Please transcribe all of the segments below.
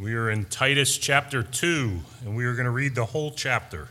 We are in Titus chapter 2, and we are going to read the whole chapter.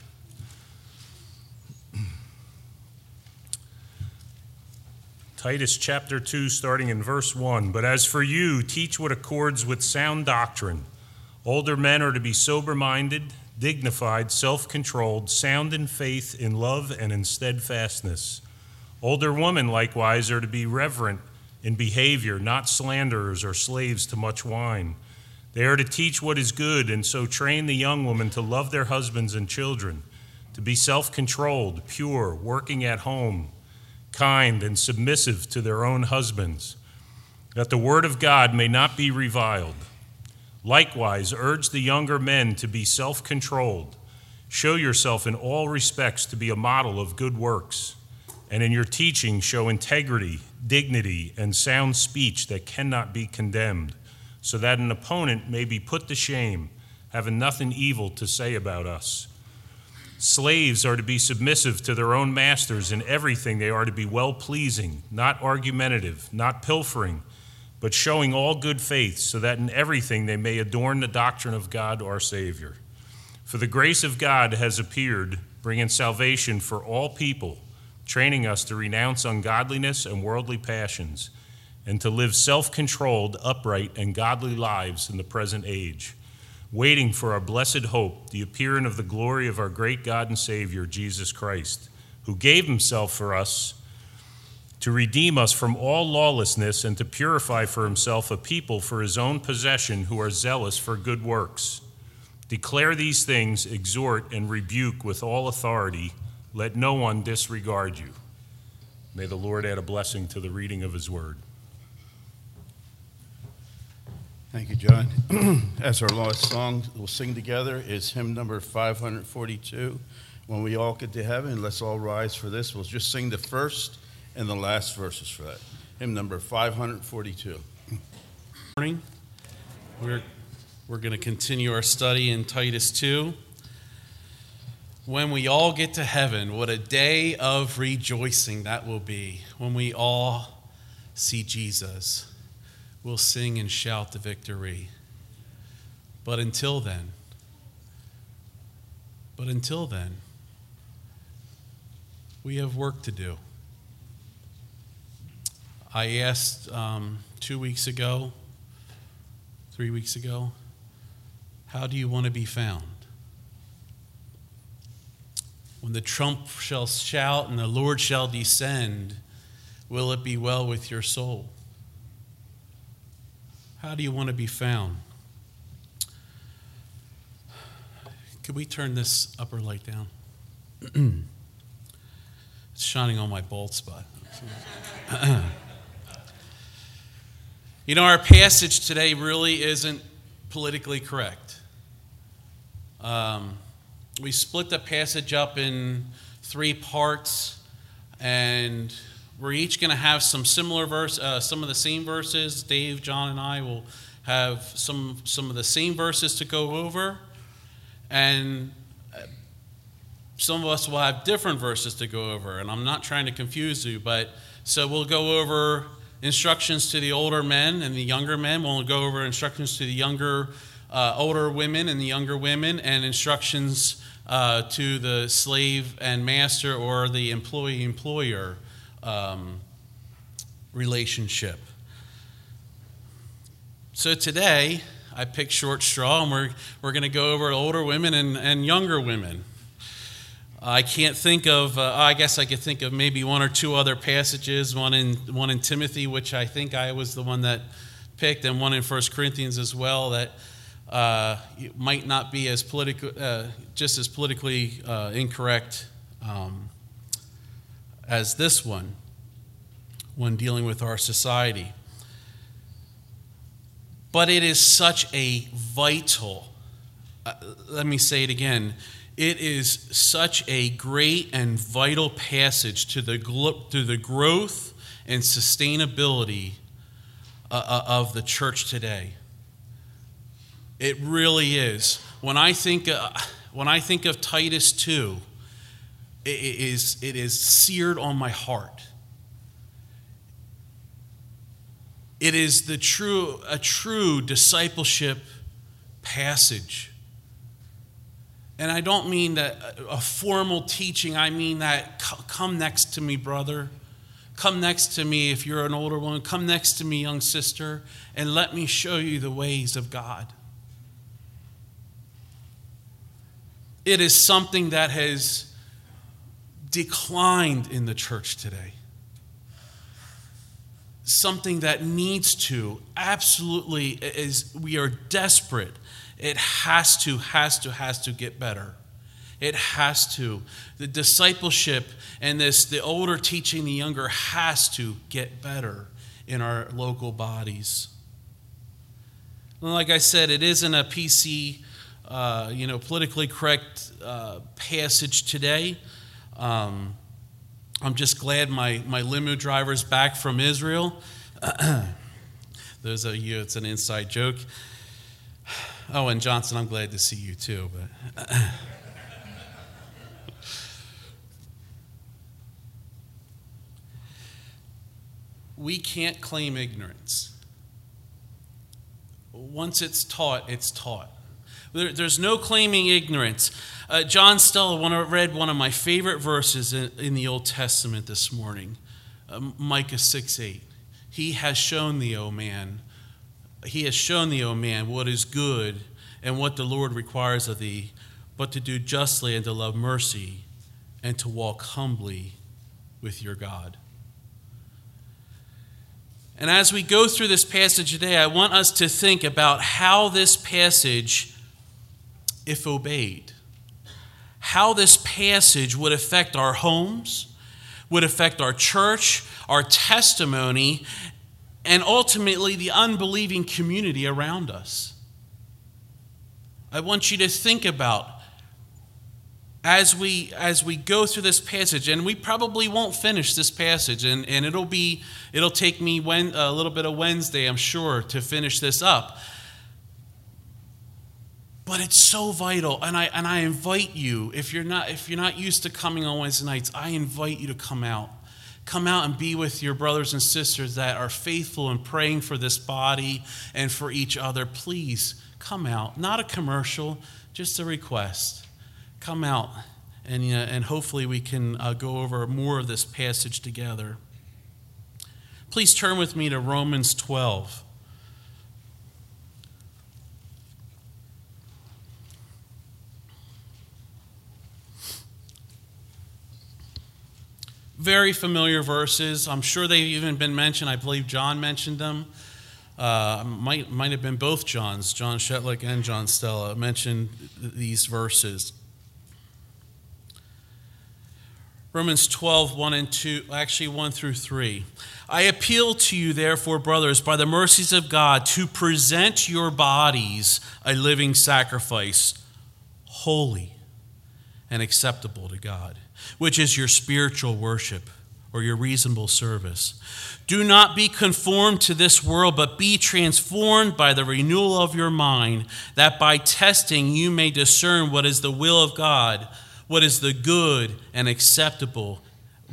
Titus chapter 2, starting in verse 1. But as for you, teach what accords with sound doctrine. Older men are to be sober-minded, dignified, self-controlled, sound in faith, in love, and in steadfastness. Older women, likewise, are to be reverent in behavior, not slanderers or slaves to much wine. They are to teach what is good, and so train the young women to love their husbands and children, to be self-controlled, pure, working at home, kind, and submissive to their own husbands, that the word of God may not be reviled. Likewise, urge the younger men to be self-controlled. Show yourself in all respects to be a model of good works, and in your teaching show integrity, dignity, and sound speech that cannot be condemned, so that an opponent may be put to shame, having nothing evil to say about us. Slaves are to be submissive to their own masters. In everything they are to be well-pleasing, not argumentative, not pilfering, but showing all good faith, so that in everything they may adorn the doctrine of God our Savior. For the grace of God has appeared, bringing salvation for all people, training us to renounce ungodliness and worldly passions, and to live self-controlled, upright, and godly lives in the present age, waiting for our blessed hope, the appearing of the glory of our great God and Savior, Jesus Christ, who gave himself for us to redeem us from all lawlessness and to purify for himself a people for his own possession who are zealous for good works. Declare these things, exhort, and rebuke with all authority. Let no one disregard you. May the Lord add a blessing to the reading of his word. Thank you, John. As our last song we'll sing together is hymn number 542. When we all get to heaven, let's all rise for this. We'll just sing the first and the last verses for that. Hymn number 542. Morning. We're going to continue our study in Titus 2. When we all get to heaven, what a day of rejoicing that will be. When we all see Jesus, we'll sing and shout the victory. But until then, we have work to do. I asked 3 weeks ago, how do you want to be found? When the trump shall shout and the Lord shall descend, will it be well with your soul? How do you want to be found? Could we turn this upper light down? It's shining on my bald spot. You know, our passage today really isn't politically correct. We split the passage up in 3 parts, and we're each going to have some similar some of the same verses. Dave, John, and I will have some of the same verses to go over, and some of us will have different verses to go over. And I'm not trying to confuse you, but so we'll go over instructions to the older men and the younger men. We'll go over instructions to the older women and the younger women, and instructions to the slave and master or the employee-employer relationship. So today, I picked short straw, and we're going to go over older women and younger women. I can't think of. I guess I could think of maybe 1 or 2 other passages. One in Timothy, which I think I was the one that picked, and one in 1 Corinthians as well. That might not be as just as politically incorrect as this one when dealing with our society. But it is such a vital. Let me say it again. It is such a great and vital passage to the growth and sustainability of the church today. It really is. When I think of Titus 2, it is seared on my heart. It is a true discipleship passage. And I don't mean that a formal teaching. I mean that come next to me, brother. Come next to me if you're an older woman. Come next to me, young sister, and let me show you the ways of God. It is something that has declined in the church today. Something that needs to, absolutely, is we are desperate. It has to get better. It has to. The discipleship and the older teaching the younger has to get better in our local bodies. And like I said, it isn't a PC, politically correct passage today. I'm just glad my limo driver's back from Israel. Those of you, it's an inside joke. Oh, and Johnson, I'm glad to see you too. But we can't claim ignorance. Once it's taught, it's taught. There's no claiming ignorance. John Stella read one of my favorite verses in the Old Testament this morning, Micah 6:8. He has shown thee, O man, what is good and what the Lord requires of thee, but to do justly and to love mercy and to walk humbly with your God. And as we go through this passage today, I want us to think about how this passage, if obeyed, how this passage would affect our homes, would affect our church, our testimony, and ultimately the unbelieving community around us. I want you to think about as we go through this passage, and we probably won't finish this passage, and it'll take me a little bit of Wednesday, I'm sure, to finish this up. But it's so vital, and I invite you, if you're not used to coming on Wednesday nights, I invite you to come out. Come out and be with your brothers and sisters that are faithful in praying for this body and for each other. Please come out. Not a commercial, just a request. Come out, and hopefully we can go over more of this passage together. Please turn with me to Romans 12. Very familiar verses. I'm sure they've even been mentioned. I believe John mentioned them. Might have been both Johns, John Shetlick and John Stella, mentioned these verses. Romans 12, 1 and 2, actually 1 through 3. I appeal to you, therefore, brothers, by the mercies of God, to present your bodies a living sacrifice, holy and acceptable to God, which is your spiritual worship or your reasonable service. Do not be conformed to this world, but be transformed by the renewal of your mind, that by testing you may discern what is the will of God, what is good and acceptable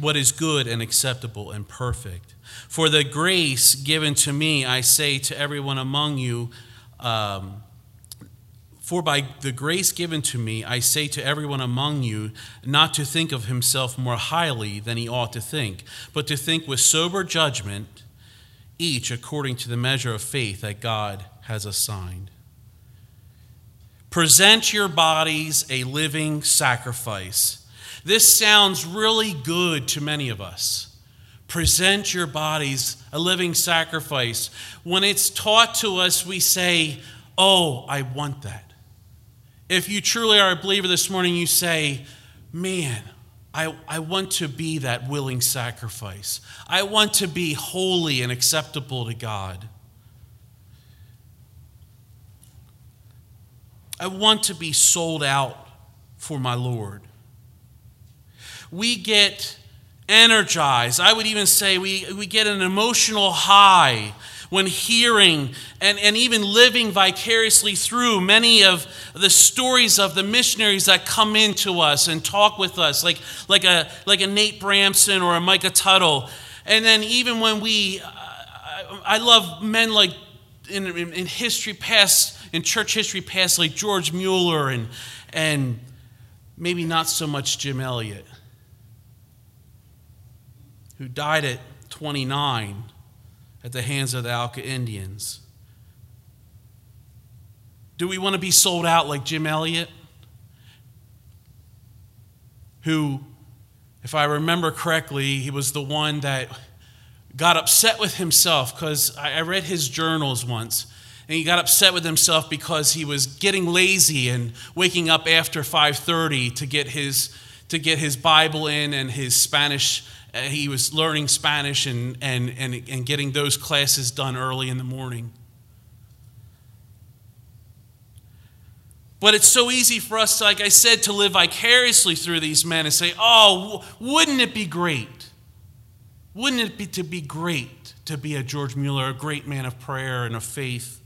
and perfect. For the grace given to me, I say to everyone among you, For by the grace given to me, I say to everyone among you, not to think of himself more highly than he ought to think, but to think with sober judgment, each according to the measure of faith that God has assigned. Present your bodies a living sacrifice. This sounds really good to many of us. Present your bodies a living sacrifice. When it's taught to us, we say, oh, I want that. If you truly are a believer this morning, you say, man, I want to be that willing sacrifice. I want to be holy and acceptable to God. I want to be sold out for my Lord. We get energized. I would even say we get an emotional high when hearing and even living vicariously through many of the stories of the missionaries that come into us and talk with us, like a Nate Bramson or a Micah Tuttle. And then even when I love men like in history past, in church history past, like George Mueller and maybe not so much Jim Elliot, who died at 29 at the hands of the Auca Indians. Do we want to be sold out like Jim Elliot, who, if I remember correctly, he was the one that got upset with himself because I read his journals once, and he got upset with himself because he was getting lazy and waking up after 5:30 to get his Bible in and his Spanish. He was learning Spanish and getting those classes done early in the morning. But it's so easy for us, like I said, to live vicariously through these men and say, oh, wouldn't it be great? Wouldn't it be great to be a George Mueller, a great man of prayer and of faith?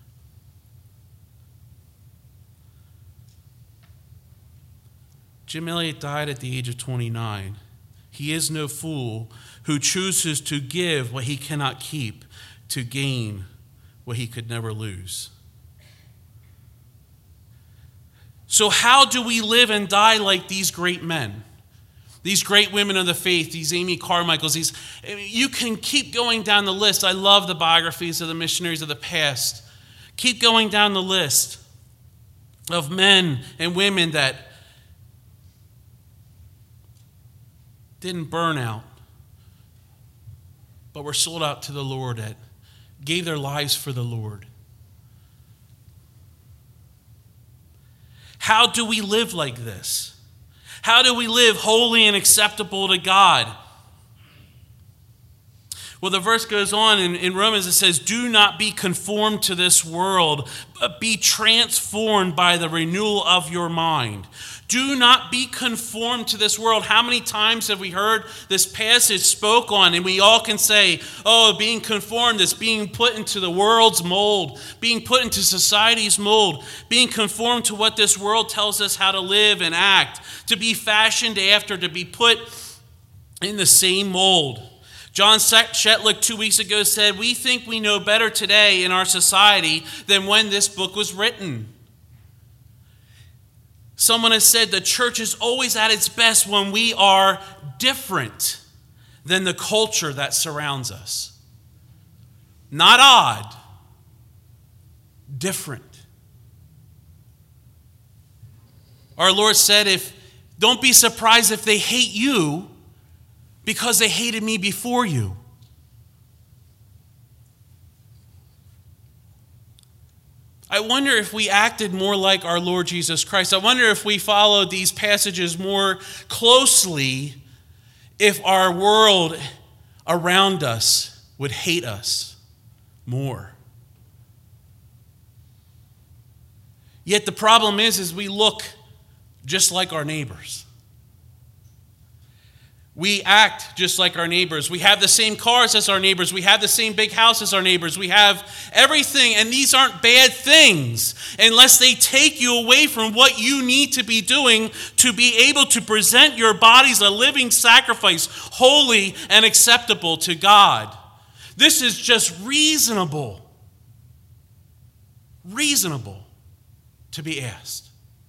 Jim Elliot died at the age of 29. He is no fool who chooses to give what he cannot keep to gain what he could never lose. So how do we live and die like these great men? These great women of the faith, these Amy Carmichaels, you can keep going down the list. I love the biographies of the missionaries of the past. Keep going down the list of men and women that didn't burn out, but were sold out to the Lord, that gave their lives for the Lord. How do we live like this? How do we live holy and acceptable to God? Well, the verse goes on in Romans, it says, do not be conformed to this world, but be transformed by the renewal of your mind. Do not be conformed to this world. How many times have we heard this passage spoke on, and we all can say, oh, being conformed is being put into the world's mold, being put into society's mold, being conformed to what this world tells us how to live and act, to be fashioned after, to be put in the same mold. John Shetlick 2 weeks ago said, we think we know better today in our society than when this book was written. Someone has said the church is always at its best when we are different than the culture that surrounds us. Not odd, different. Our Lord said, don't be surprised if they hate you because they hated me before you. I wonder if we acted more like our Lord Jesus Christ. I wonder if we followed these passages more closely, if our world around us would hate us more. Yet the problem is we look just like our neighbors. We act just like our neighbors. We have the same cars as our neighbors. We have the same big house as our neighbors. We have everything, and these aren't bad things unless they take you away from what you need to be doing to be able to present your bodies a living sacrifice, holy and acceptable to God. This is just reasonable to be asked.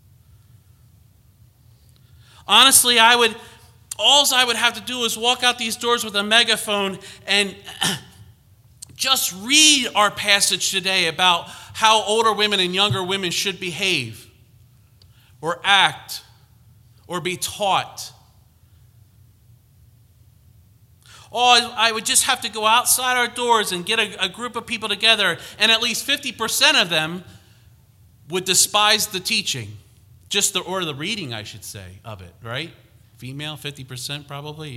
Honestly, all I would have to do is walk out these doors with a megaphone and just read our passage today about how older women and younger women should behave or act or be taught. I would just have to go outside our doors and get a group of people together, and at least 50% of them would despise the teaching, or the reading, I should say, of it, right? Female, 50% probably,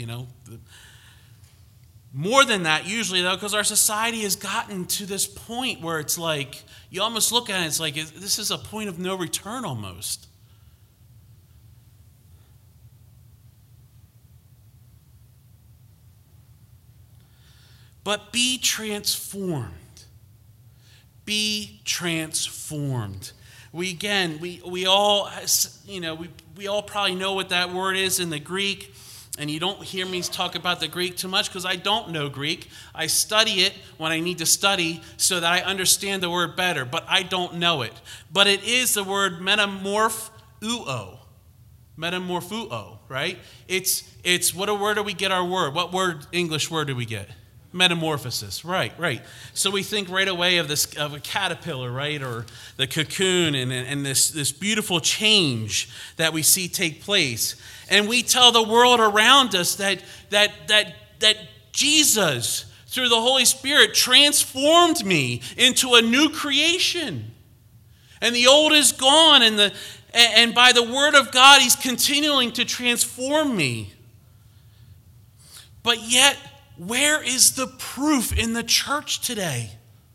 More than that usually, though, because our society has gotten to this point where it's like, you almost look at it, it's like, this is a point of no return almost. But be transformed. Be transformed. We all, we all probably know what that word is in the Greek. And you don't hear me talk about the Greek too much because I don't know Greek. I study it when I need to study so that I understand the word better, but I don't know it. But it is the word metamorphuo. Metamorphuo, right? It's where do we get our word? What English word do we get? Metamorphosis, right. So we think right away of a caterpillar, right, or the cocoon, and this beautiful change that we see take place, and we tell the world around us that Jesus, through the Holy Spirit, transformed me into a new creation, and the old is gone, and by the word of God, He's continuing to transform me. But yet, where is the proof in the church today?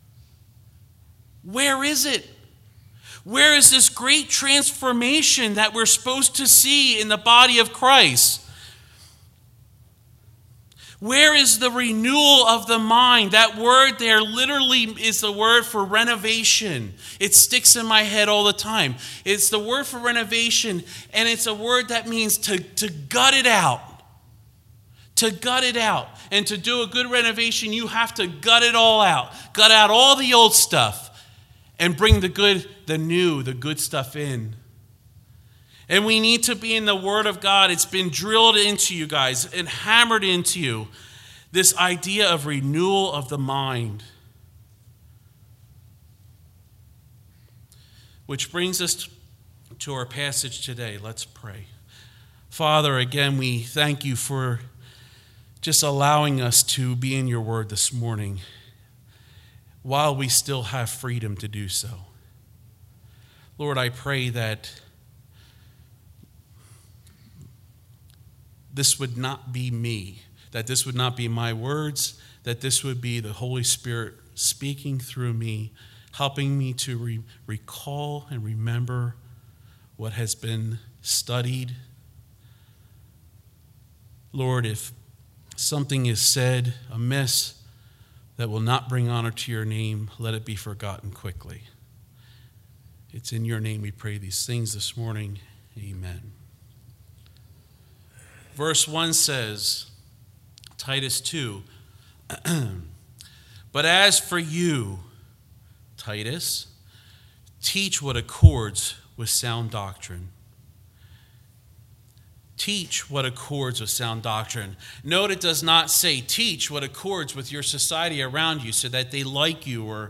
Where is it? Where is this great transformation that we're supposed to see in the body of Christ? Where is the renewal of the mind? That word there literally is the word for renovation. It sticks in my head all the time. It's the word for renovation, and it's a word that means to gut it out. To gut it out. And to do a good renovation, you have to gut it all out. Gut out all the old stuff and bring the good, the new, the good stuff in. And we need to be in the Word of God. It's been drilled into you guys and hammered into you. This idea of renewal of the mind. Which brings us to our passage today. Let's pray. Father, again, we thank you for just allowing us to be in your word this morning while we still have freedom to do so. Lord, I pray that this would not be me, that this would not be my words, that this would be the Holy Spirit speaking through me, helping me to recall and remember what has been studied. Lord, if something is said amiss that will not bring honor to your name, let it be forgotten quickly. It's in your name we pray these things this morning. Amen. Verse 1 says, Titus 2, but as for you, Titus, teach what accords with sound doctrine. Teach what accords with sound doctrine. Note it does not say teach what accords with your society around you so that they like you or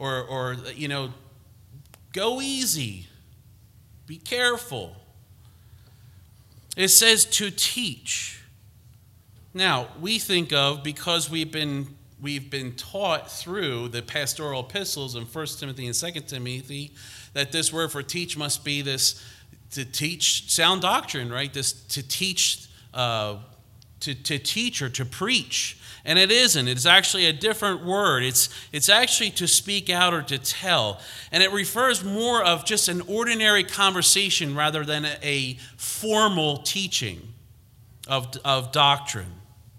go easy. Be careful. It says to teach. Now, we think of, because we've been taught through the pastoral epistles in 1 Timothy and 2 Timothy that this word for teach must be this, to teach sound doctrine, right? This to teach, to teach or to preach, and it isn't. It's actually a different word. It's actually to speak out or to tell, and it refers more of just an ordinary conversation rather than a formal teaching of doctrine.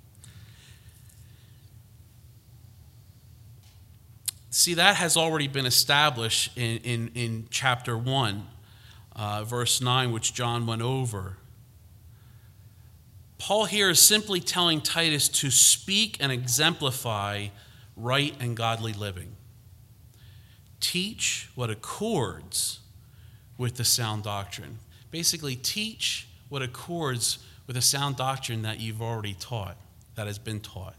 See, that has already been established in chapter 1. Verse 9, which John went over. Paul here is simply telling Titus to speak and exemplify right and godly living. Teach what accords with the sound doctrine. Basically, teach what accords with the sound doctrine that you've already taught, that has been taught.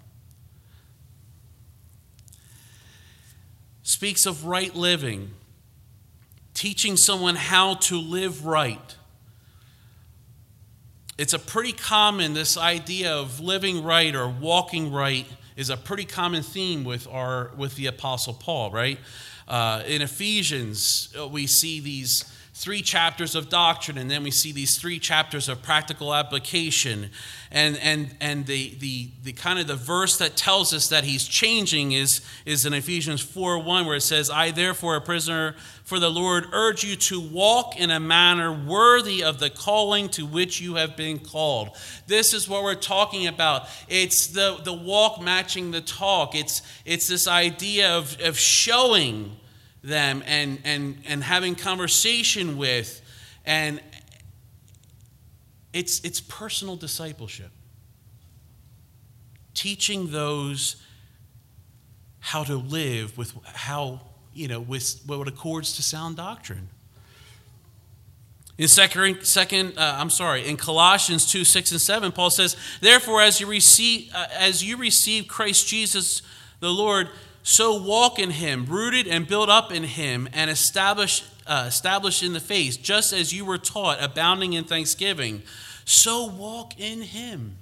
Speaks of right living. Teaching someone how to live right. It's a pretty common, this idea of living right or walking right is a pretty common theme with the Apostle Paul, right? In Ephesians, we see these 3 chapters of doctrine, and then we see these 3 chapters of practical application. And the kind of the verse that tells us that he's changing is in Ephesians 4:1, where it says, I therefore, a prisoner for the Lord, urge you to walk in a manner worthy of the calling to which you have been called. This is what we're talking about. It's the walk matching the talk. It's this idea of showing them and having conversation with, and it's personal discipleship. teaching those how to live with with what accords to sound doctrine. In in Colossians 2, 6 and 7, Paul says, "Therefore, as you receive Christ Jesus the Lord, so walk in him, rooted and built up in him, and established in the faith, just as you were taught, abounding in thanksgiving. So walk in him."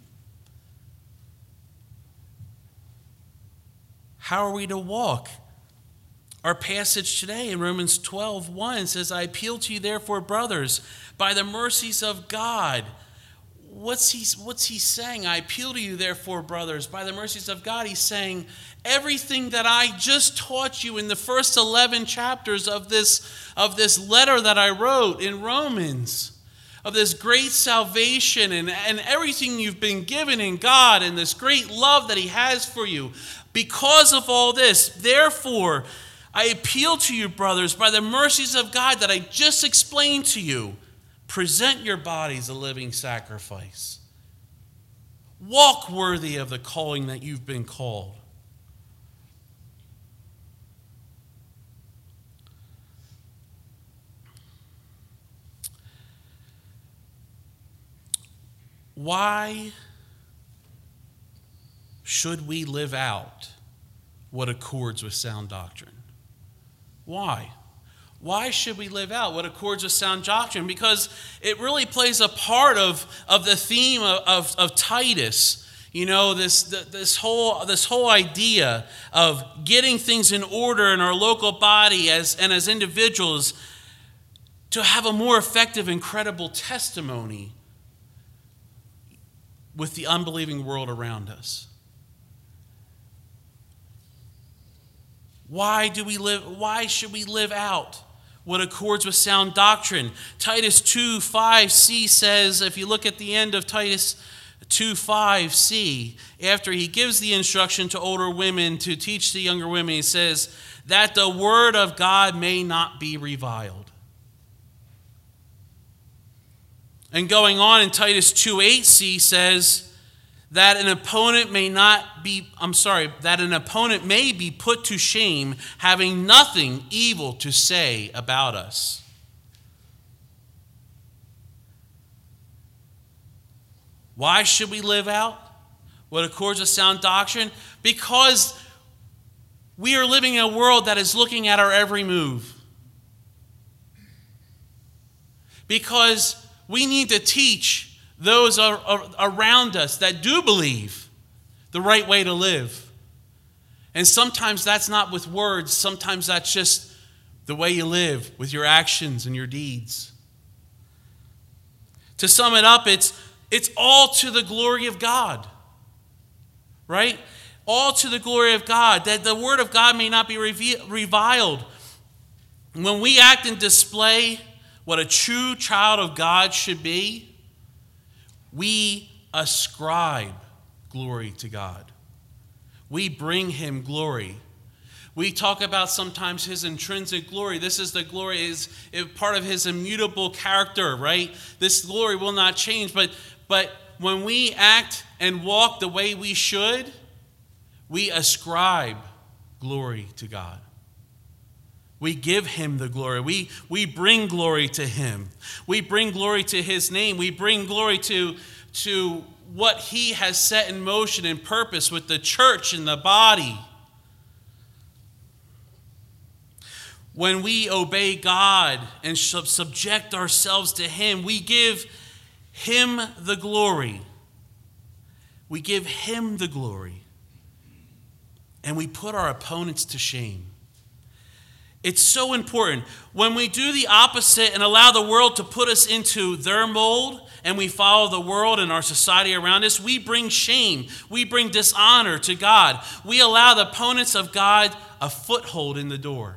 How are we to walk? Our passage today in Romans 12:1 says, "I appeal to you, therefore, brothers, by the mercies of God." What's he saying? I appeal to you, therefore, brothers, by the mercies of God. He's saying everything that I just taught you in the first 11 chapters of this letter that I wrote in Romans, of this great salvation and everything you've been given in God and this great love that he has for you. Because of all this, therefore, I appeal to you, brothers, by the mercies of God that I just explained to you, present your bodies a living sacrifice. Walk worthy of the calling that you've been called. Why should we live out what accords with sound doctrine? Why? Why should we live out what accords with sound doctrine? Because it really plays a part of the theme of Titus. You know, this whole idea of getting things in order in our local body as individuals to have a more effective and credible testimony with the unbelieving world around us. Why should we live out what accords with sound doctrine? Titus 2:5c says, if you look at the end of Titus 2:5c, after he gives the instruction to older women to teach the younger women, he says, that the word of God may not be reviled. And going on in Titus 2:8c says, that an opponent may be put to shame, having nothing evil to say about us. Why should we live out what accords with sound doctrine? Because we are living in a world that is looking at our every move. Because we need to teach those around us that do believe the right way to live. And sometimes that's not with words. Sometimes that's just the way you live with your actions and your deeds. To sum it up, it's all to the glory of God. Right? All to the glory of God, that the word of God may not be reviled. When we act and display what a true child of God should be, we ascribe glory to God. We bring him glory. We talk about sometimes his intrinsic glory. This is the glory, is part of his immutable character, right? This glory will not change. But when we act and walk the way we should, we ascribe glory to God. We give him the glory. We bring glory to him. We bring glory to his name. We bring glory to what he has set in motion and purpose with the church and the body. When we obey God and subject ourselves to him, we give him the glory. We give him the glory. And we put our opponents to shame. It's so important. When we do the opposite and allow the world to put us into their mold and we follow the world and our society around us, we bring shame. We bring dishonor to God. We allow the opponents of God a foothold in the door.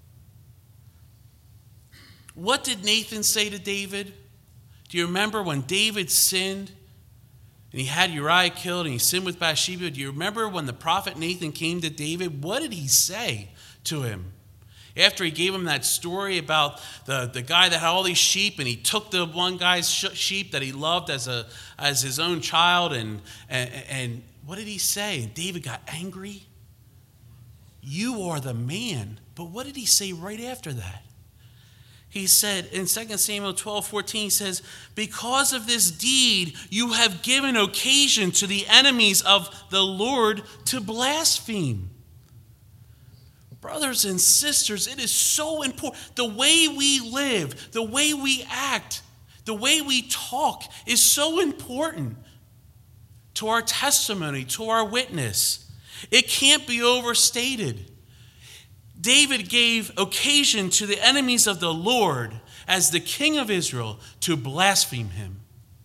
What did Nathan say to David? Do you remember when David sinned and he had Uriah killed and he sinned with Bathsheba? Do you remember when the prophet Nathan came to David? What did he say to him? After he gave him that story about the guy that had all these sheep, and he took the one guy's sheep that he loved as his own child, and what did he say? And David got angry. You are the man. But what did he say right after that? He said in 2 Samuel 12:14, he says, because of this deed, you have given occasion to the enemies of the Lord to blaspheme. Brothers and sisters, it is so important. The way we live, the way we act, the way we talk is so important to our testimony, to our witness. It can't be overstated. David gave occasion to the enemies of the Lord as the king of Israel to blaspheme him.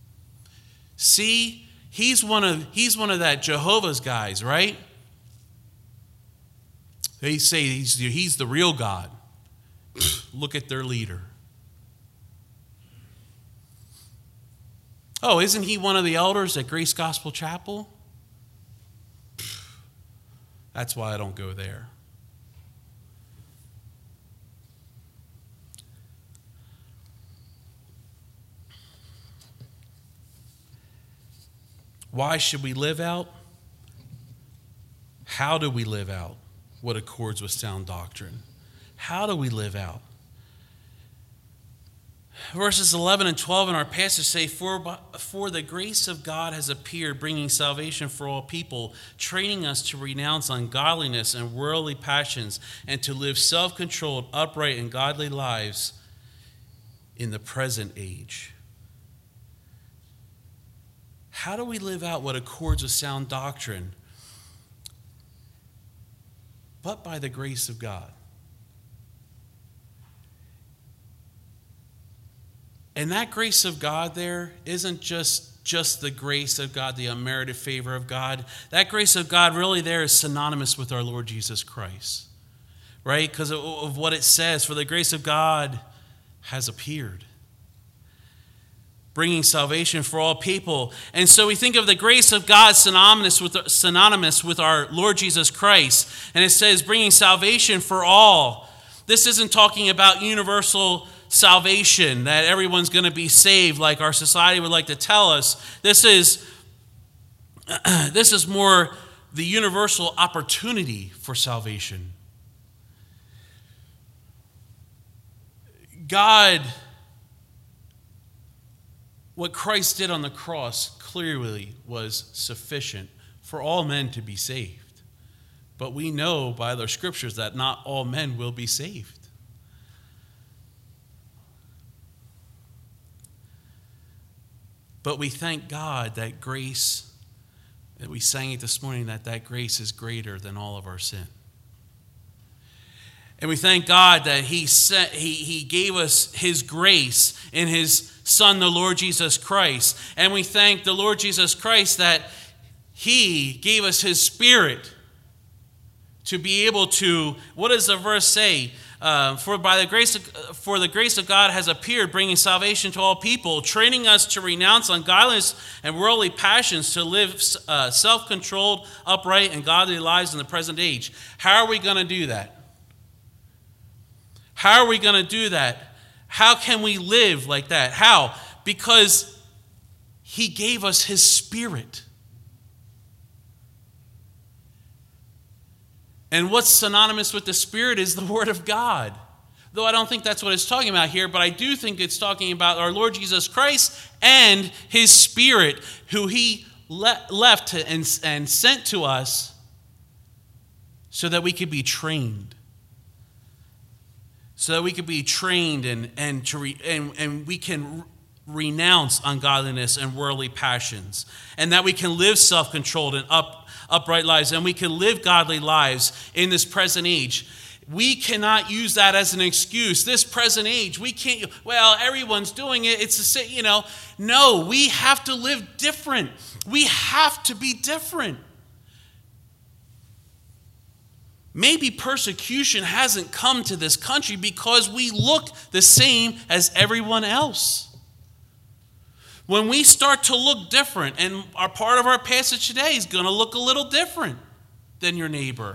See, he's one of that Jehovah's guys, right? They say he's the real God. Look at their leader. Oh, isn't he one of the elders at Grace Gospel Chapel? That's why I don't go there. Why should we live out? How do we live out what accords with sound doctrine? How do we live out? Verses 11 and 12 in our passage say, For the grace of God has appeared, bringing salvation for all people, training us to renounce ungodliness and worldly passions, and to live self-controlled, upright, and godly lives in the present age. How do we live out what accords with sound doctrine? But by the grace of God. And that grace of God there isn't just the grace of God, the unmerited favor of God. That grace of God really there is synonymous with our Lord Jesus Christ. Right? Because of what it says, for the grace of God has appeared, bringing salvation for all people. And so we think of the grace of God synonymous with our Lord Jesus Christ. And it says bringing salvation for all. This isn't talking about universal salvation, that everyone's going to be saved like our society would like to tell us. This is more the universal opportunity for salvation. God, what Christ did on the cross clearly was sufficient for all men to be saved. But we know by the scriptures that not all men will be saved. But we thank God that grace, that we sang it this morning, that grace is greater than all of our sin. And we thank God that He gave us His grace in His Son, the Lord Jesus Christ. And we thank the Lord Jesus Christ that He gave us His Spirit to be able to, what does the verse say? For the grace of God has appeared, bringing salvation to all people, training us to renounce ungodliness and worldly passions, to live self-controlled, upright, and godly lives in the present age. How are we going to do that? How are we going to do that? How can we live like that? How? Because He gave us His Spirit. And what's synonymous with the Spirit is the Word of God. Though I don't think that's what it's talking about here, but I do think it's talking about our Lord Jesus Christ and His Spirit, who He left and sent to us so that we could be trained. So that we could be trained and we can renounce ungodliness and worldly passions. And that we can live self-controlled and upright lives, and we can live godly lives in this present age. We cannot use that as an excuse. This present age, we can't, well, everyone's doing it. It's the same, No, we have to live different. We have to be different. Maybe persecution hasn't come to this country because we look the same as everyone else. When we start to look different, and our part of our passage today is going to look a little different than your neighbor.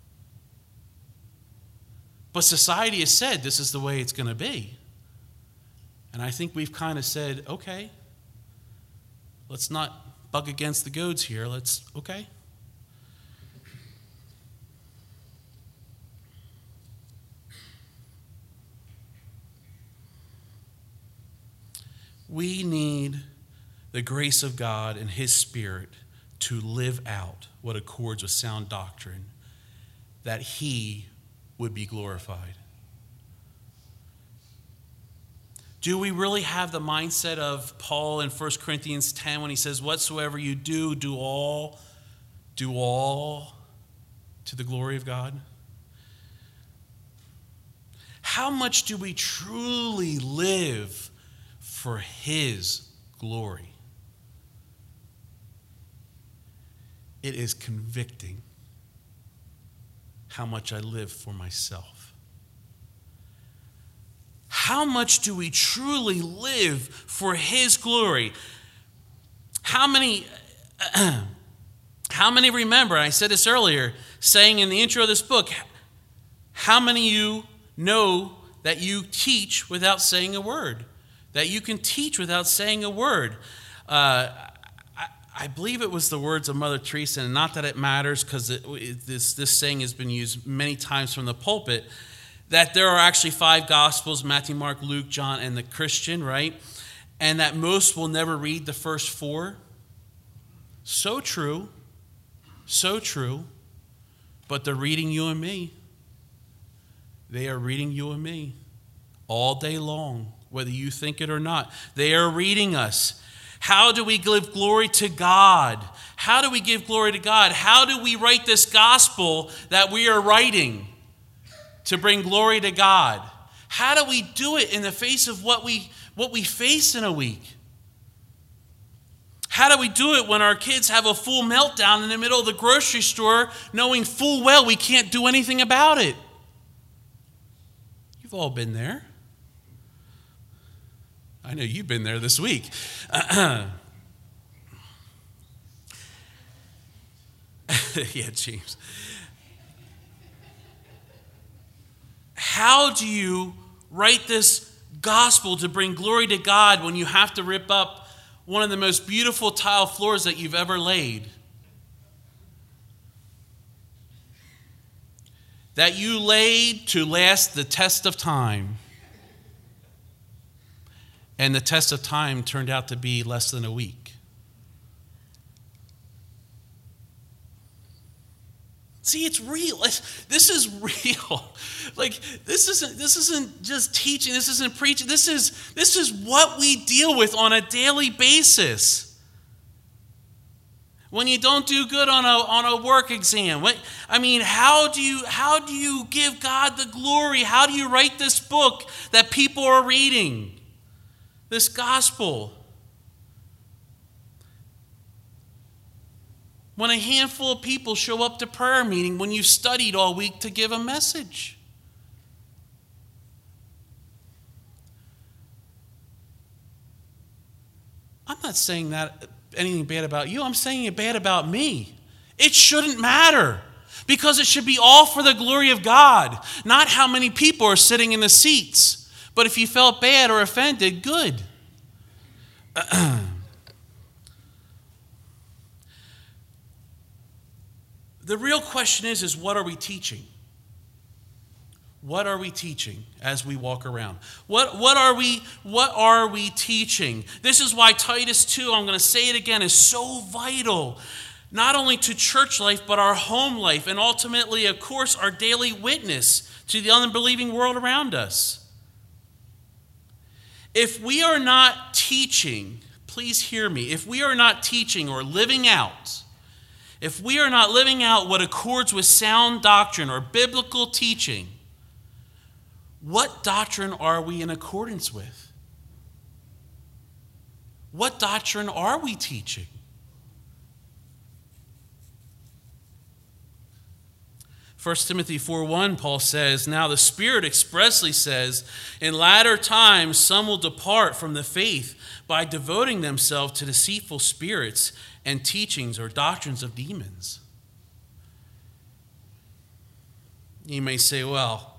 But society has said this is the way it's going to be. And I think we've kind of said, okay, let's not buck against the goads here. Okay? We need the grace of God and His Spirit to live out what accords with sound doctrine, that He would be glorified. Do we really have the mindset of Paul in 1 Corinthians 10 when he says, whatsoever you do, do all to the glory of God? How much do we truly live for His glory? It is convicting how much I live for myself. How much do we truly live for His glory? How many remember, I said this earlier, saying in the intro of this book, how many of you know that you teach without saying a word? That you can teach without saying a word? I believe it was the words of Mother Teresa, and not that it matters because this saying has been used many times from the pulpit, that there are actually 5 Gospels, Matthew, Mark, Luke, John, and the Christian, right? And that most will never read the first 4. So true. So true. But they're reading you and me. They are reading you and me all day long, whether you think it or not. They are reading us. How do we give glory to God? How do we give glory to God? How do we write this gospel that we are writing to bring glory to God? How do we do it in the face of what we face in a week? How do we do it when our kids have a full meltdown in the middle of the grocery store, knowing full well we can't do anything about it? You've all been there. I know you've been there this week. Yeah, James. How do you write this gospel to bring glory to God when you have to rip up one of the most beautiful tile floors that you've ever laid? That you laid to last the test of time. And the test of time turned out to be less than a week. See, it's real. This is real. Like, this isn't just teaching. This isn't preaching. This is what we deal with on a daily basis. When you don't do good on a work exam, how do you give God the glory? How do you write this book that people are reading? This gospel. When a handful of people show up to prayer meeting when you've studied all week to give a message. I'm not saying that anything bad about you. I'm saying it bad about me. It shouldn't matter because it should be all for the glory of God, not how many people are sitting in the seats. But if you felt bad or offended, good. The real question is what are we teaching? What are we teaching as we walk around? What are we teaching? This is why Titus 2, I'm going to say it again, is so vital. Not only to church life, but our home life, and ultimately, of course, our daily witness to the unbelieving world around us. If we are not teaching, please hear me, if we are not teaching or living out, if we are not living out what accords with sound doctrine or biblical teaching, what doctrine are we in accordance with? What doctrine are we teaching? 1 Timothy 4:1, Paul says, "Now the Spirit expressly says, in latter times some will depart from the faith by devoting themselves to deceitful spirits and teachings or doctrines of demons." You may say, well,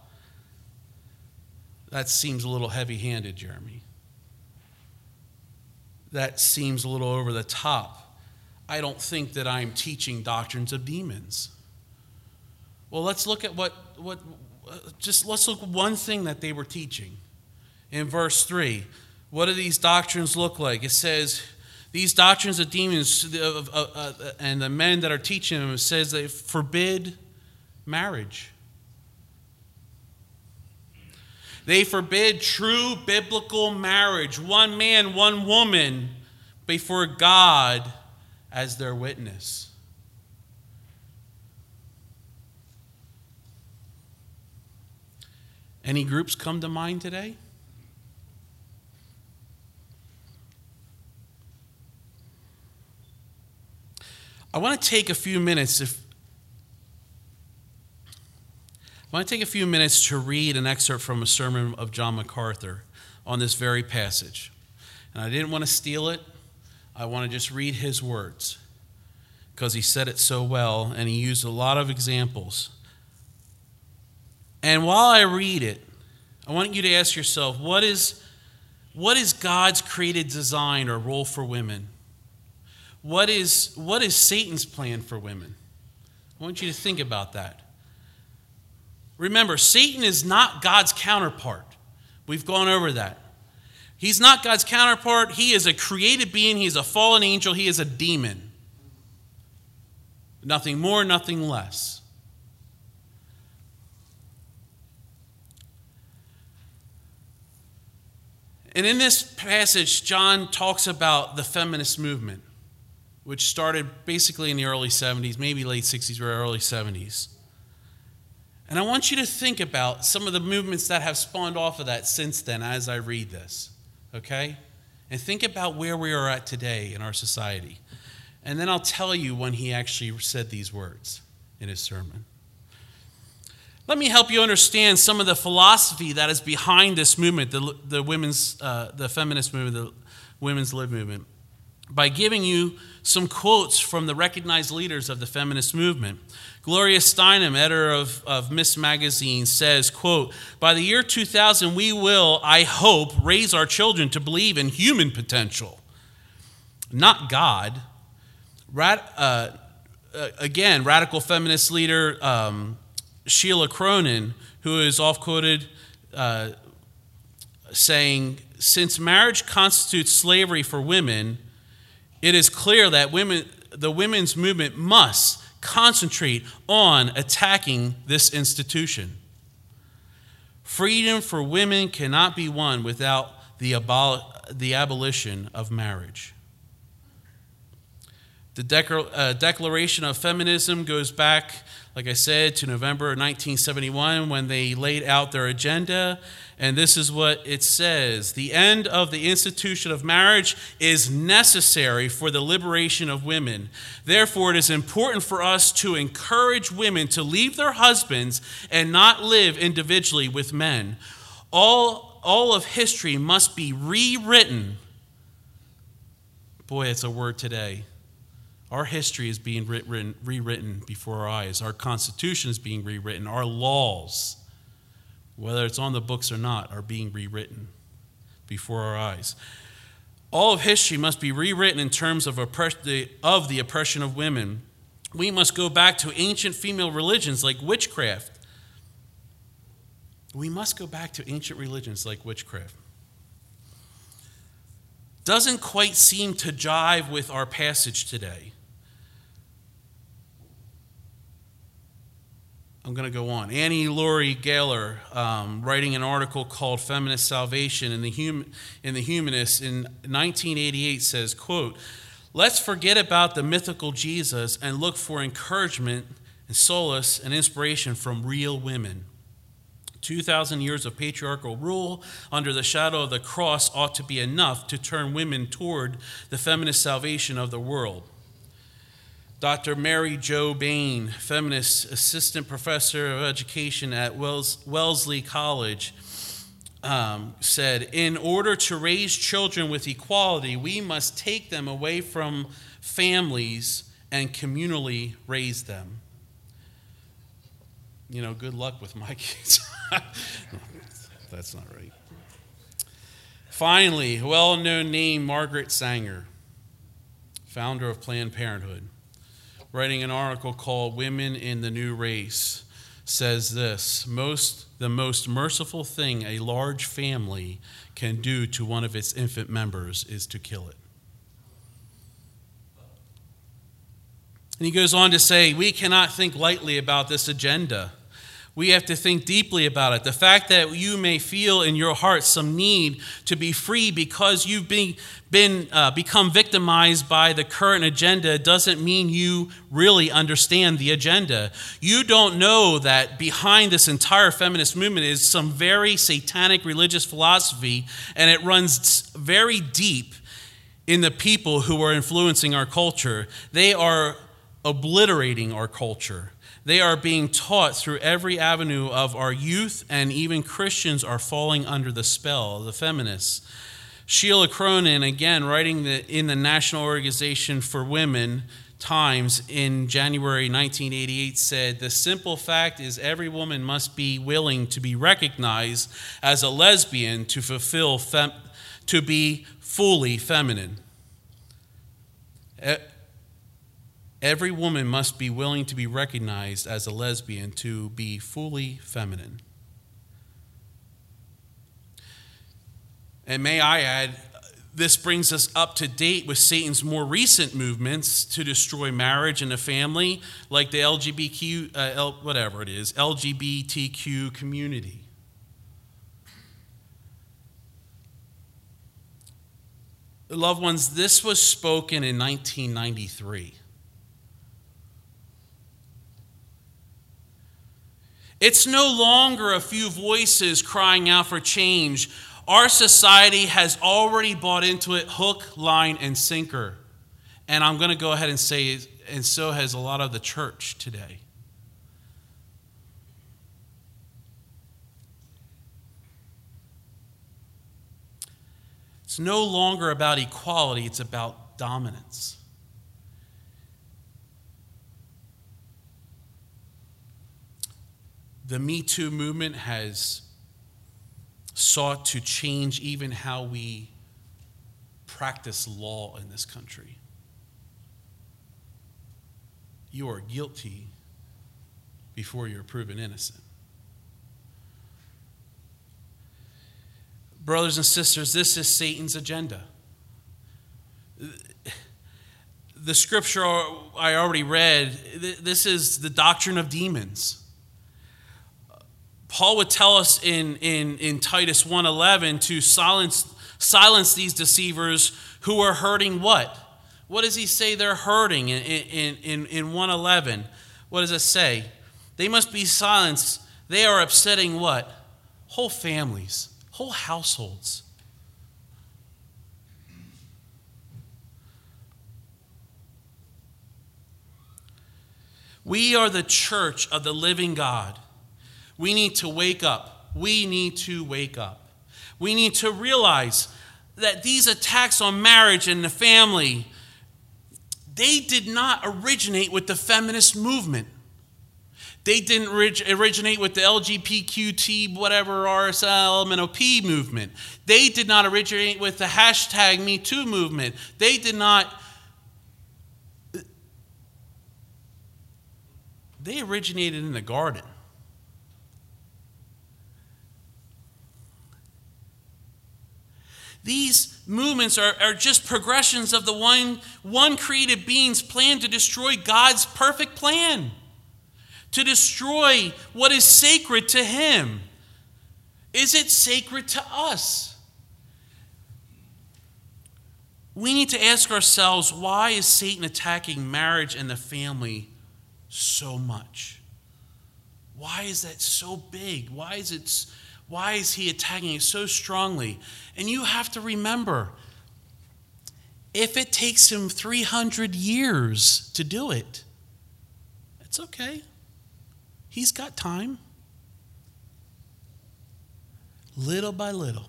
that seems a little heavy-handed, Jeremy. That seems a little over the top. I don't think that I'm teaching doctrines of demons. Well, let's look at let's look at one thing that they were teaching. In verse 3, what do these doctrines look like? It says, these doctrines of demons and the men that are teaching them, it says they forbid marriage. They forbid true biblical marriage, one man, one woman, before God as their witness. Any groups come to mind today? I want to take a few minutes to read an excerpt from a sermon of John MacArthur on this very passage. And I didn't want to steal it. I want to just read his words because he said it so well and he used a lot of examples. And while I read it, I want you to ask yourself, what is God's created design or role for women? What is Satan's plan for women? I want you to think about that. Remember, Satan is not God's counterpart. We've gone over that. He's not God's counterpart. He is a created being. He is a fallen angel. He is a demon. Nothing more, nothing less. And in this passage, John talks about the feminist movement, which started basically in the early 70s, maybe late 60s or early 70s. And I want you to think about some of the movements that have spawned off of that since then as I read this, okay? And think about where we are at today in our society. And then I'll tell you when he actually said these words in his sermon. Let me help you understand some of the philosophy that is behind this movement, the feminist movement, the women's lib movement, by giving you some quotes from the recognized leaders of the feminist movement. Gloria Steinem, editor of Miss Magazine, says, quote, "By the year 2000, we will, I hope, raise our children to believe in human potential, not God." Again, radical feminist leader Sheila Cronin, who is oft-quoted saying, "Since marriage constitutes slavery for women, it is clear that the women's movement must concentrate on attacking this institution. Freedom for women cannot be won without the abolition of marriage." The Declaration of Feminism goes back, like I said, to November 1971 when they laid out their agenda. And this is what it says: "The end of the institution of marriage is necessary for the liberation of women. Therefore, it is important for us to encourage women to leave their husbands and not live individually with men. All of history must be rewritten." Boy, it's a word today. Our history is being rewritten before our eyes. Our Constitution is being rewritten. Our laws, whether it's on the books or not, are being rewritten before our eyes. All of history must be rewritten in terms of the oppression of women. We must go back to ancient female religions like witchcraft. We must go back to ancient religions like witchcraft. Doesn't quite seem to jive with our passage today. I'm going to go on. Annie Laurie Gaylor, writing an article called "Feminist Salvation" in the Humanist in 1988, says, quote, "Let's forget about the mythical Jesus and look for encouragement and solace and inspiration from real women. 2,000 years of patriarchal rule under the shadow of the cross ought to be enough to turn women toward the feminist salvation of the world." Dr. Mary Jo Bain, feminist assistant professor of education at Wellesley College, said, "In order to raise children with equality, we must take them away from families and communally raise them." You know, good luck with my kids. That's not right. Finally, a well-known name, Margaret Sanger, founder of Planned Parenthood, writing an article called Women in the New Race, says this: the most merciful thing a large family can do to one of its infant members is to kill it. And he goes on to say, we cannot think lightly about this agenda. We have to think deeply about it. The fact that you may feel in your heart some need to be free because you've become victimized by the current agenda doesn't mean you really understand the agenda. You don't know that behind this entire feminist movement is some very satanic religious philosophy, and it runs very deep in the people who are influencing our culture. They are obliterating our culture. They are being taught through every avenue of our youth, and even Christians are falling under the spell of the feminists. Sheila Cronin, again, writing in the National Organization for Women Times in January 1988, said, "The simple fact is every woman must be willing to be recognized as a lesbian to be fully feminine." Every woman must be willing to be recognized as a lesbian to be fully feminine. And may I add, this brings us up to date with Satan's more recent movements to destroy marriage and the family, like the LGBTQ community. Loved ones, this was spoken in 1993. It's no longer a few voices crying out for change. Our society has already bought into it hook, line, and sinker. And I'm going to go ahead and say, and so has a lot of the church today. It's no longer about equality, it's about dominance. The Me Too movement has sought to change even how we practice law in this country. You are guilty before you're proven innocent. Brothers and sisters, this is Satan's agenda. The scripture I already read, this is the doctrine of demons. Paul would tell us in Titus 1:11 to silence these deceivers who are hurting what? What does he say they're hurting in 1:11? What does it say? They must be silenced. They are upsetting what? Whole families, whole households. We are the church of the living God. We need to wake up. We need to wake up. We need to realize that these attacks on marriage and the family, they did not originate with the feminist movement. They didn't originate with the LGBTQ, whatever, RSL, MNOP movement. They did not originate with the hashtag #MeToo movement. They did not. They originated in the garden. These movements are just progressions of the one created being's plan to destroy God's perfect plan, to destroy what is sacred to him. Is it sacred to us? We need to ask ourselves, why is Satan attacking marriage and the family so much? Why is that so big? Why is he attacking it so strongly? And you have to remember, if it takes him 300 years to do it, it's okay. He's got time. Little by little,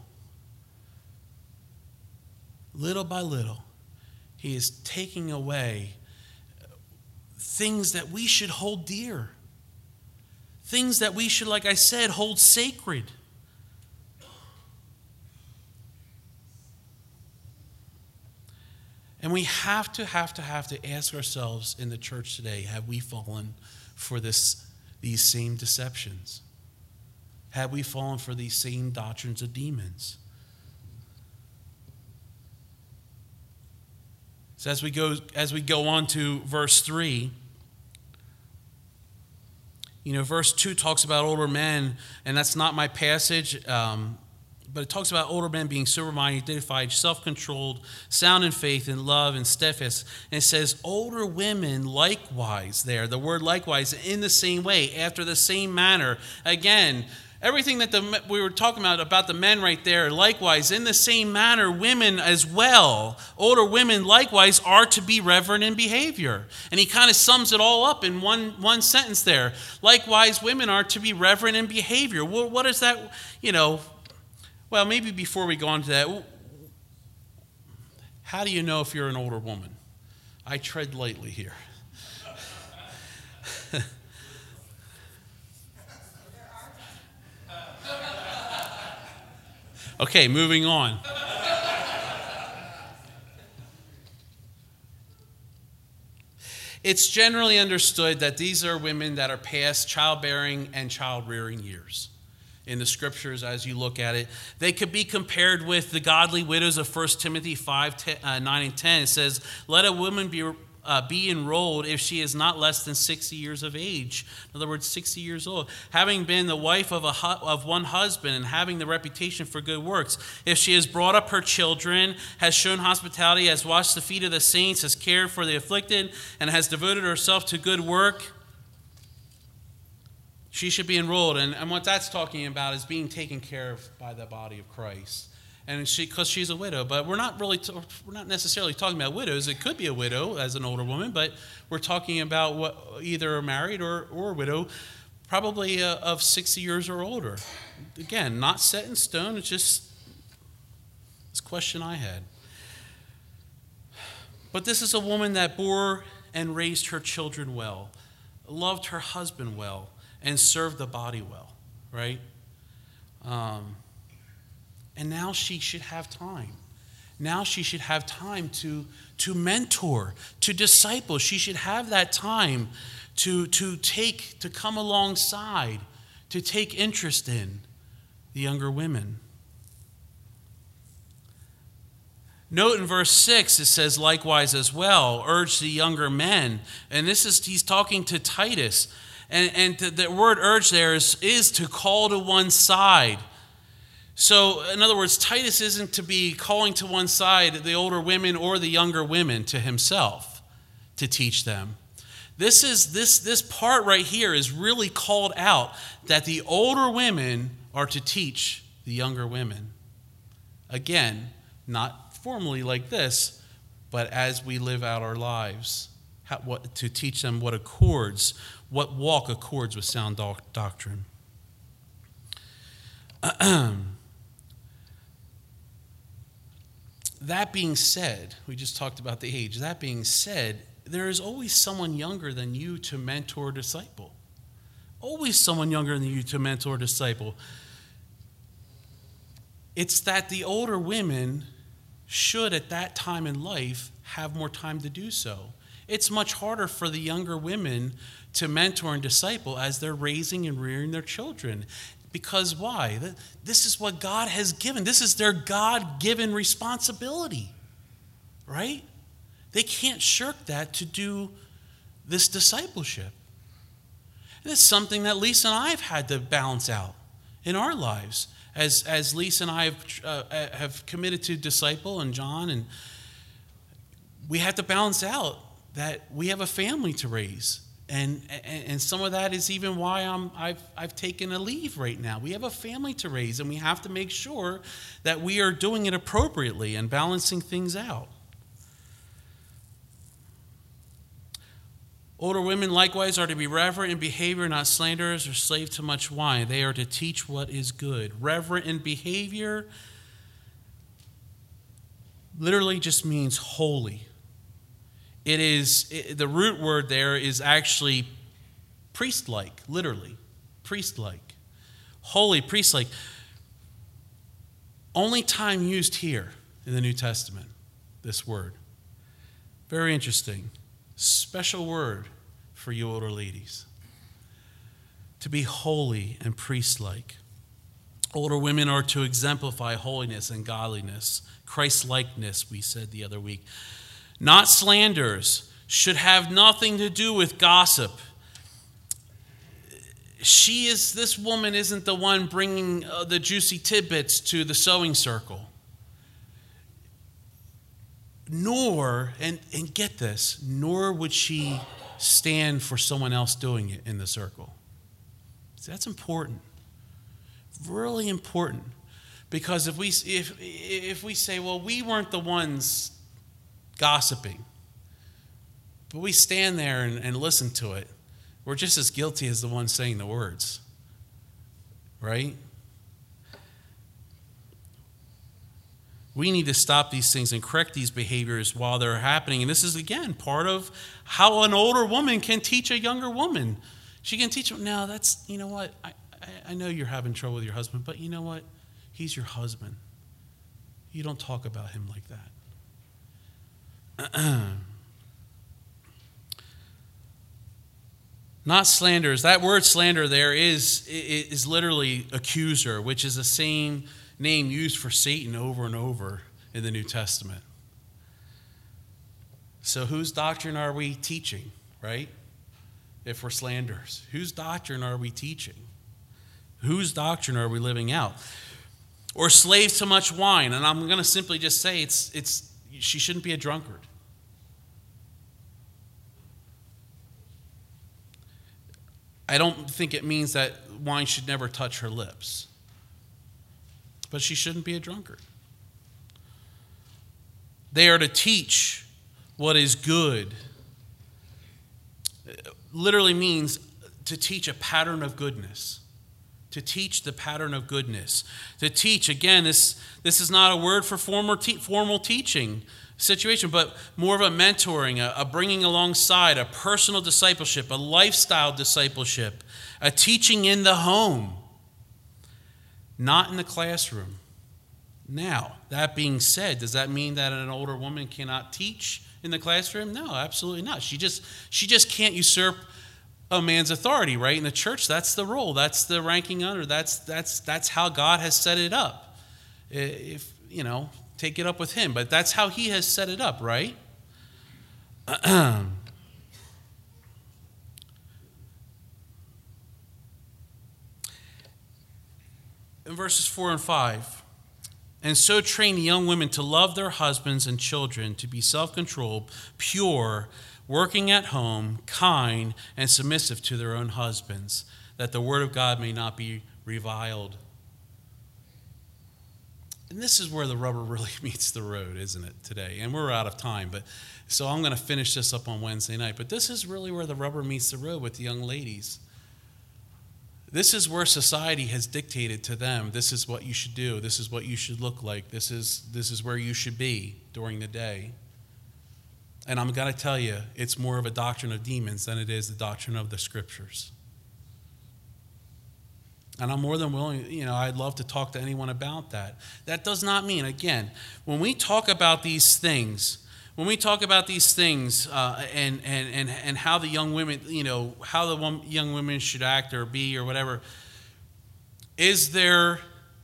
he is taking away things that we should hold dear. Things that we should, like I said, hold sacred. And we have to ask ourselves in the church today, have we fallen for these same deceptions? Have we fallen for these same doctrines of demons? So as we go on to verse 3, verse 2 talks about older men, and that's not my passage, but it talks about older men being sober-minded, dignified, self-controlled, sound in faith, in love, and steadfast. And it says older women likewise there. The word likewise, in the same way, after the same manner. Again, everything that we were talking about the men right there, likewise, in the same manner, women as well, older women likewise are to be reverent in behavior. And he kind of sums it all up in one sentence there. Likewise, women are to be reverent in behavior. Well, what is that, Well, maybe before we go on to that, how do you know if you're an older woman? I tread lightly here. Okay, moving on. It's generally understood that these are women that are past childbearing and child-rearing years. In the scriptures, as you look at it, they could be compared with the godly widows of 1 Timothy 5, 9 and 10. It says, let a woman be enrolled if she is not less than 60 years of age. In other words, 60 years old. Having been the wife of one husband and having the reputation for good works. If she has brought up her children, has shown hospitality, has washed the feet of the saints, has cared for the afflicted, and has devoted herself to good work, she should be enrolled. And what that's talking about is being taken care of by the body of Christ. And because she's a widow. But we're not necessarily talking about widows. It could be a widow as an older woman, but we're talking about either a married or a widow, probably of 60 years or older. Again, not set in stone. It's just this question I had. But this is a woman that bore and raised her children well, loved her husband well, and served the body well, right? And now she should have time. Now she should have time to mentor, to disciple. She should have that time to come alongside, to take interest in the younger women. Note in verse 6, it says, likewise as well, urge the younger men. And he's talking to Titus. And the word urge there is to call to one side. So, in other words, Titus isn't to be calling to one side the older women or the younger women to himself to teach them. This part right here is really called out that the older women are to teach the younger women. Again, not formally like this, but as we live out our lives, to teach them what walk accords with sound doctrine. That being said, we just talked about the age. That being said, there is always someone younger than you to mentor or disciple. Always someone younger than you to mentor or disciple. It's that the older women should, at that time in life, have more time to do so. It's much harder for the younger women to mentor and disciple as they're raising and rearing their children. Because why? This is what God has given. This is their God-given responsibility, right? They can't shirk that to do this discipleship. And it's something that Lisa and I have had to balance out in our lives. As Lisa and I have committed to disciple, and John, and we have to balance out that we have a family to raise. And some of that is even why I've taken a leave right now. We have a family to raise, and we have to make sure that we are doing it appropriately and balancing things out. Older women likewise are to be reverent in behavior, not slanderers or slave to much wine. They are to teach what is good. Reverent in behavior literally just means holy. The root word there is actually priest-like, literally, priest-like. Holy, priest-like. Only time used here in the New Testament, this word. Very interesting. Special word for you older ladies. To be holy and priest-like. Older women are to exemplify holiness and godliness, Christ-likeness, we said the other week. Not slanders, should have nothing to do with gossip. This woman isn't the one bringing the juicy tidbits to the sewing circle. Nor, and get this, nor would she stand for someone else doing it in the circle. See, that's important. Really important. Because if we say, well, we weren't the ones gossiping, but we stand there and listen to it, we're just as guilty as the ones saying the words. Right? We need to stop these things and correct these behaviors while they're happening. And this is, again, part of how an older woman can teach a younger woman. She can teach them, no, that's, you know what, I know you're having trouble with your husband, but you know what? He's your husband. You don't talk about him like that. Not slanders. That word slander there is literally accuser, which is the same name used for Satan over and over in the New Testament. So whose doctrine are we teaching, right? If we're slanderers, whose doctrine are we teaching? Whose doctrine are we living out? Or slaves to much wine. And I'm going to simply just say she shouldn't be a drunkard. I don't think it means that wine should never touch her lips. But she shouldn't be a drunkard. They are to teach what is good. It literally means to teach a pattern of goodness. To teach the pattern of goodness. To teach, again, this is not a word for formal teaching situation, but more of a mentoring, a bringing alongside, a personal discipleship, a lifestyle discipleship, a teaching in the home. Not in the classroom. Now, that being said, does that mean that an older woman cannot teach in the classroom? No, absolutely not. She just can't usurp a man's authority, right? In the church, that's the role. That's the ranking under. That's how God has set it up. If, take it up with him. But that's how he has set it up, right? In verses 4 and 5, and so train the young women to love their husbands and children, to be self-controlled, pure, working at home, kind, and submissive to their own husbands, that the word of God may not be reviled. And this is where the rubber really meets the road, isn't it, today? And we're out of time, so I'm going to finish this up on Wednesday night. But this is really where the rubber meets the road with the young ladies. This is where society has dictated to them, this is what you should do, this is what you should look like, this is where you should be during the day. And I'm going to tell you, it's more of a doctrine of demons than it is the doctrine of the Scriptures. And I'm more than willing, I'd love to talk to anyone about that. That does not mean, again, when we talk about these things, and how the young women, how the young women should act or be or whatever, is there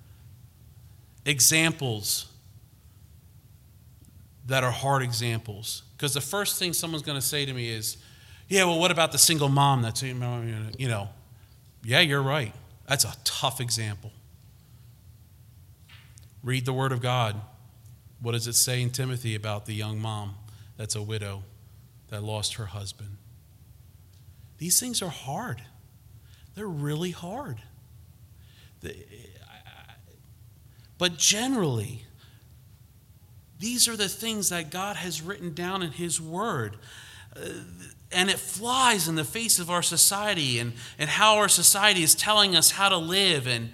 examples that are hard examples? Because the first thing someone's going to say to me is, yeah, well, what about the single mom that's, yeah, you're right. That's a tough example. Read the Word of God. What does it say in Timothy about the young mom that's a widow that lost her husband? These things are hard. They're really hard. But generally, these are the things that God has written down in His Word. And it flies in the face of our society and how our society is telling us how to live. And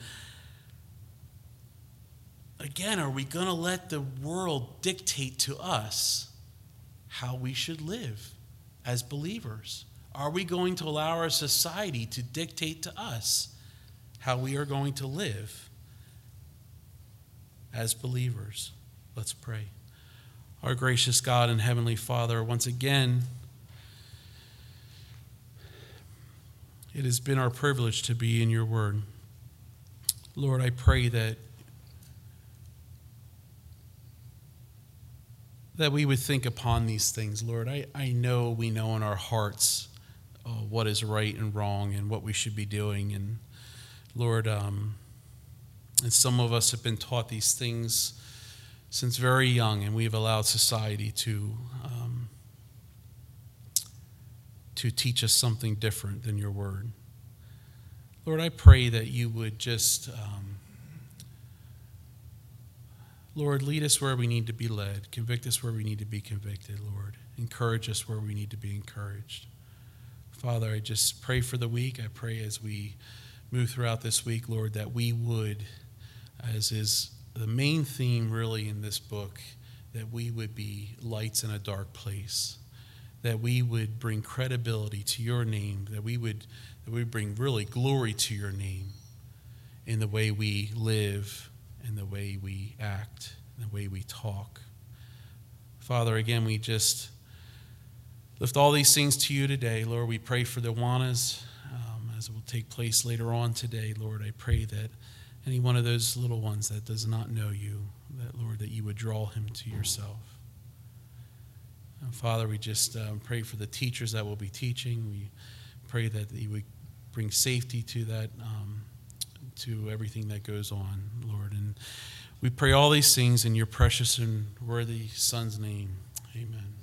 again, are we going to let the world dictate to us how we should live as believers? Are we going to allow our society to dictate to us how we are going to live as believers? Let's pray. Our gracious God and Heavenly Father, once again, it has been our privilege to be in your word. Lord, I pray that we would think upon these things, Lord. I know we know in our hearts what is right and wrong and what we should be doing. And Lord, and some of us have been taught these things since very young, and we've allowed society to teach us something different than your word. Lord, I pray that you would just, Lord, lead us where we need to be led. Convict us where we need to be convicted, Lord. Encourage us where we need to be encouraged. Father, I just pray for the week. I pray as we move throughout this week, Lord, that we would, as is the main theme really in this book, that we would be lights in a dark place, that we would bring credibility to your name, that we would bring really glory to your name in the way we live, in the way we act, in the way we talk. Father, again, we just lift all these things to you today. Lord, we pray for the Awanas as it will take place later on today. Lord, I pray that any one of those little ones that does not know you, that, Lord, that you would draw him to yourself. And Father, we just pray for the teachers that will be teaching. We pray that you would bring safety to that, to everything that goes on, Lord. And we pray all these things in your precious and worthy Son's name. Amen.